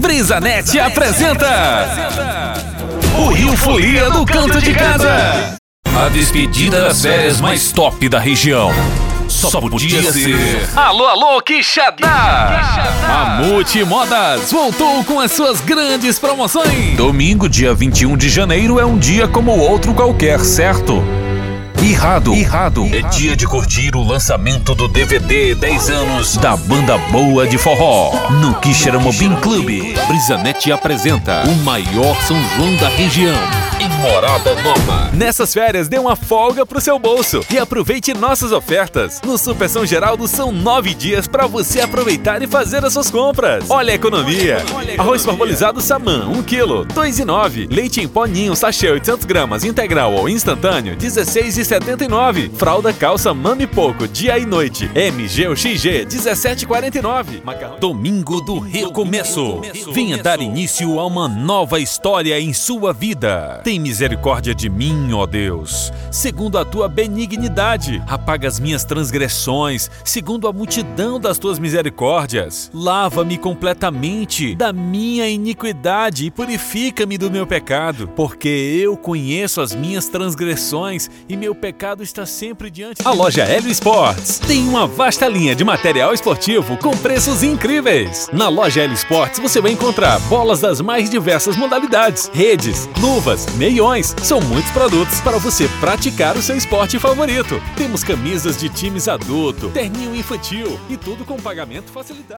Brisanet apresenta o Rio Folia do Canto de Casa. A despedida das férias mais top da região. Só podia ser. Alô, alô, Quixadá! A Multimodas voltou com as suas grandes promoções. Domingo, dia 21 de janeiro, é um dia como outro qualquer, certo? Irrado é dia de curtir o lançamento do DVD 10 anos da banda boa de forró no Quixeramobim Clube. Brisanet apresenta o maior São João da região em Morada Nova. Nessas férias, dê uma folga pro seu bolso e aproveite nossas ofertas. No Super São Geraldo são 9 dias para você aproveitar e fazer as suas compras. Olha a economia. Arroz parbolizado Saman, 1 kg, 2,9. Leite em pó Ninho, sachê 800 gramas, integral ou instantâneo, 16,79. Fralda calça Mami Pouco, dia e noite, MG ou XG, 17,49. Domingo do Recomeço. Venha dar início a uma nova história em sua vida. Tem misericórdia de mim, ó Deus, segundo a tua benignidade. Apaga as minhas transgressões, segundo a multidão das tuas misericórdias. Lava-me completamente da minha iniquidade e purifica-me do meu pecado, porque eu conheço as minhas transgressões e meu pecado está sempre diante de mim. A loja Hélio Esportes tem uma vasta linha de material esportivo com preços incríveis. Na loja Hélio Esportes você vai encontrar bolas das mais diversas modalidades, redes, luvas, meiões. São muitos produtos para você praticar o seu esporte favorito. Temos camisas de times adulto, terninho infantil e tudo com pagamento facilitado.